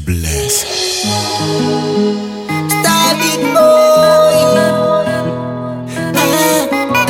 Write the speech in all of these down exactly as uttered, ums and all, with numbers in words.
bless. Star big boy. Ah,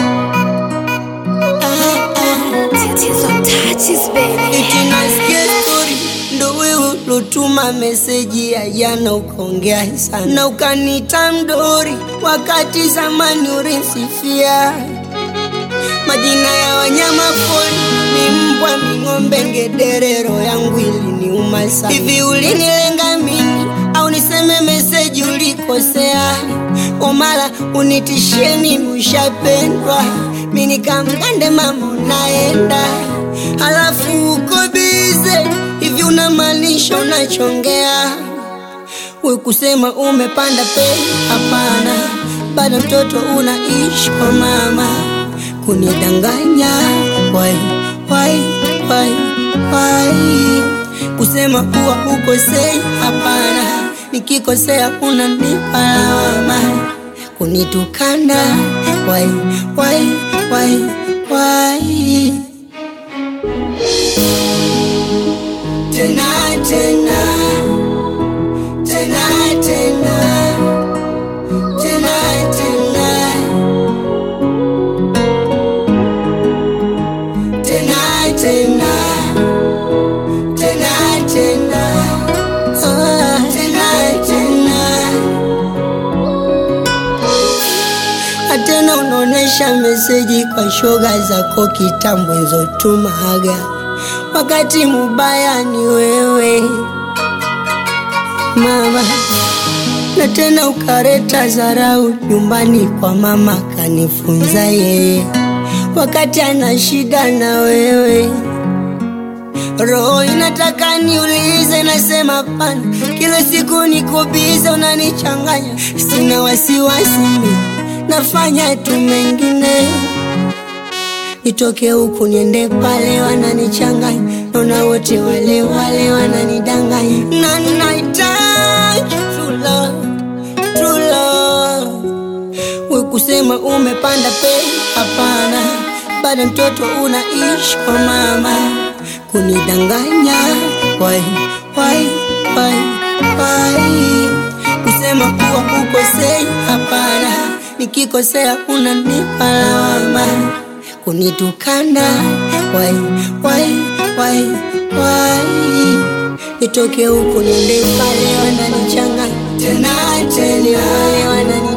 ah, ah. Tatizo touches baby. Eti nasikia story ndo wewe ulotuma meseji ya jana ukaongea sana na ukanita mdori, wakati zamani ulinisifia majina ya wanyama pori, ni mbwa, ni ng'ombe, ngedere, roho yangu iliniuma sana. Hivi ulinilenga mimi au niseme meseji ulikosea? Omala unitishie mimi ushapendwa, mimi nikamgande mama unaenda, halafu uko bize. Hivi unamaanisha unachongea? Wewe kusema umepanda pei? Hapana, bado mtoto unaishi kwa mama. Kunidanganya why why why why? Kusema kuwa ukosei? Hapana, nikikosea unanipa lawama. Kunitukana why why why why? Tena tena tena tena tena tena tena tena tena tena ah, tena tena. Atena unaonesha meseji kwa shoga zako kitambo nzotumaga, wakati mubaya ni wewe mama. Na tena ukareta zarau nyumbani kwa mama, kanifunza yeye wakati ana shida na wewe. Roho inataka niulize, nasema pana, kila siku nikubize, unanichanganya. Sina wasiwasi mimi, nafanya tu mengine. Nitoke huku niende pale, wananichanganya. Naona wote wale wale wananidanganya. Na nahitaji true love, true love. Wewe kusema umepanda pei? Hapana, bado mtoto unaishi kwa mama. Kunidanganya why why why why? Kusema kuwa ukosei? Hapana, nikikosea unanipa lawama. Kunitukana why why why why? Nitoke huku niende pale, wananichanganya. Tena tena wanani